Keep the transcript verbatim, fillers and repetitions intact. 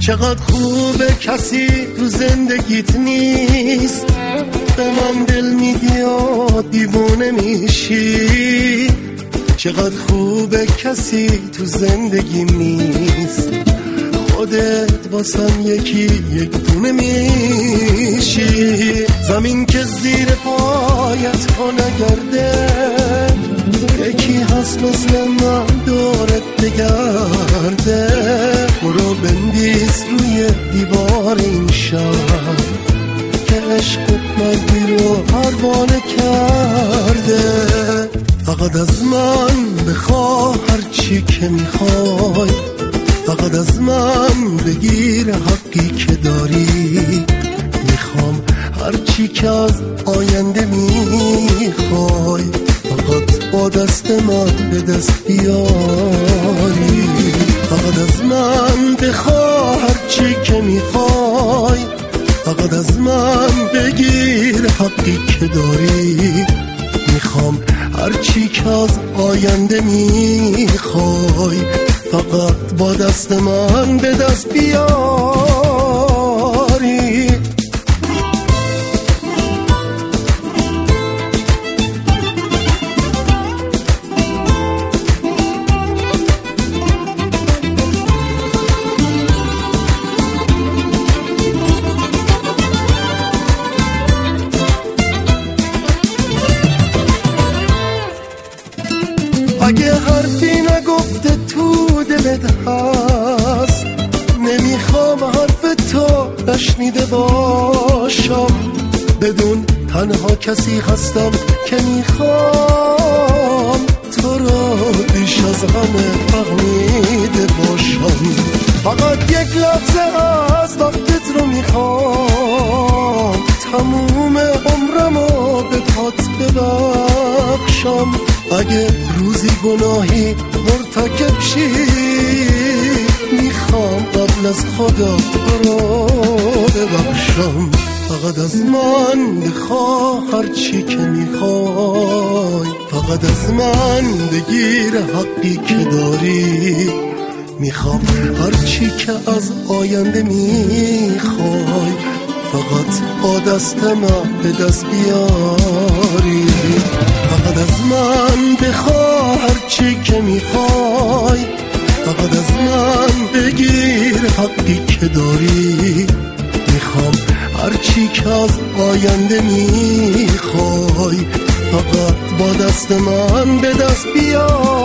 چقدر خوبه کسی تو زندگیت نیست، به من دل میدی و دیوونه میشی. چقدر خوبه کسی تو زندگی نیست، خودت واسم یکی یک دونه میشی. زمین که زیر پایت ها نگرده، یکی هست مثل من دورت بگرده. برو بندیز روی دیوار این شهر که عشقت مردی رو پروانه کرده. فقط از من بخواه هرچی که میخوای، فقط از من بگیر حقی که داری. میخوام هرچی که از آینده میخوای، فقط با دست من به دست بیاری. فقط از من بخواه هرچی که میخوای، فقط از من بگیر حقی که داری. میخوام هرچی که از آینده میخوای، فقط با دست من به دست بیاری. اگه حرفی نگفته تو دلت هست، نمیخوام حرف تو نشنیده باشم. بدون تنها کسی هستم که میخوام تو رو بیش از همه فهمیده باشم. فقط یک لحظه از وقتت رو میخوام، تموم عمرمو به پات ببخشم. اگه روزی گناهی مرتکب شی، میخوام قبل از خدا رو ببخشم. فقط از من بخواه هرچی که میخوای، فقط از من بگیر حقی که داری. میخوام هرچی که از آینده میخوای، فقط با دست من به دست بیاری. فقط از من بخواه هرچی که میخوای، فقط از من بگیر حقی که داری. میخوام هرچی که از آینده میخوای، فقط با دست من به دست بیاری.